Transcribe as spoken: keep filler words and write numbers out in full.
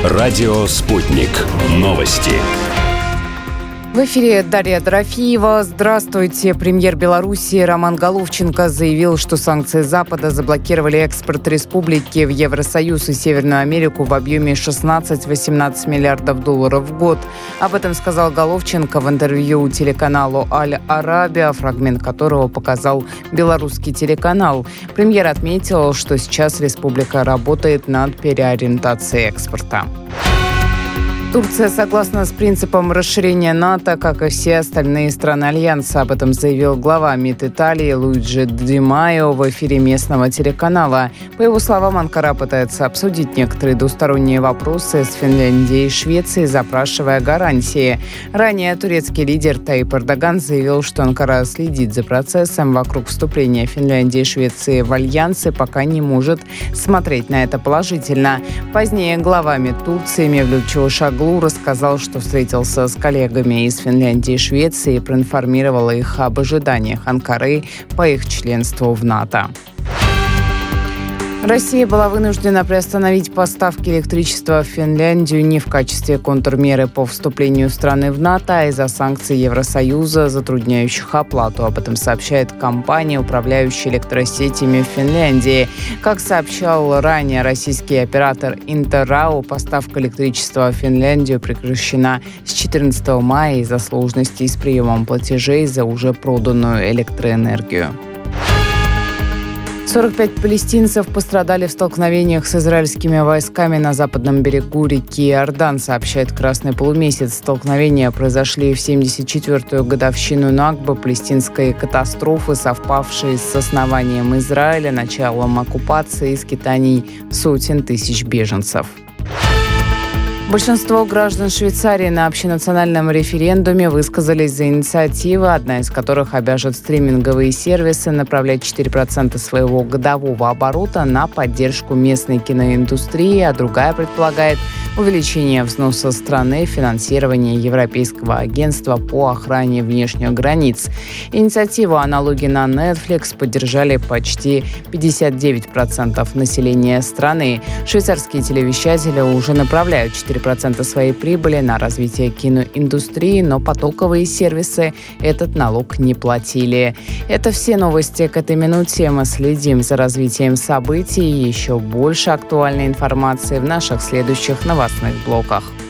Радио «Спутник». Новости. В эфире Дарья Дорофеева. Здравствуйте. Премьер Беларуси Роман Головченко заявил, что санкции Запада заблокировали экспорт республики в Евросоюз и Северную Америку в объеме шестнадцать-восемнадцать миллиардов долларов в год. Об этом сказал Головченко в интервью телеканалу «Аль-Арабия», фрагмент которого показал белорусский телеканал. Премьер отметил, что сейчас республика работает над переориентацией экспорта. Турция согласна с принципом расширения НАТО, как и все остальные страны Альянса. Об этом заявил глава МИД Италии Луиджи Ди Майо в эфире местного телеканала. По его словам, Анкара пытается обсудить некоторые двусторонние вопросы с Финляндией и Швецией, запрашивая гарантии. Ранее турецкий лидер Таyyip Эрдоган заявил, что Анкара следит за процессом вокруг вступления Финляндии и Швеции в Альянс и пока не может смотреть на это положительно. Позднее глава МИД Турции Мевлют Чавушоглу рассказал, что встретился с коллегами из Финляндии и Швеции и проинформировал их об ожиданиях Анкары по их членству в НАТО. Россия была вынуждена приостановить поставки электричества в Финляндию не в качестве контрмеры по вступлению страны в НАТО, а из-за санкций Евросоюза, затрудняющих оплату. Об этом сообщает компания, управляющая электросетями в Финляндии. Как сообщал ранее российский оператор Интеррау, поставка электричества в Финляндию прекращена с четырнадцатого мая из-за сложностей с приемом платежей за уже проданную электроэнергию. сорок пять палестинцев пострадали в столкновениях с израильскими войсками на западном берегу реки Иордан, сообщает «Красный полумесяц». Столкновения произошли в семьдесят четвёртую годовщину Накбы, палестинской катастрофы, совпавшей с основанием Израиля, началом оккупации и скитаний сотен тысяч беженцев. Большинство граждан Швейцарии на общенациональном референдуме высказались за инициативы, одна из которых обяжет стриминговые сервисы направлять четыре процента своего годового оборота на поддержку местной киноиндустрии, а другая предполагает увеличение взноса страны в финансирование Европейского агентства по охране внешних границ. Инициативу о налоге на Netflix поддержали почти пятьдесят девять процентов населения страны. Швейцарские телевещатели уже направляют четыре процента своей прибыли на развитие киноиндустрии, но потоковые сервисы этот налог не платили. Это все новости к этой минуте. Мы следим за развитием событий. Еще больше актуальной информации в наших следующих новостных блоках.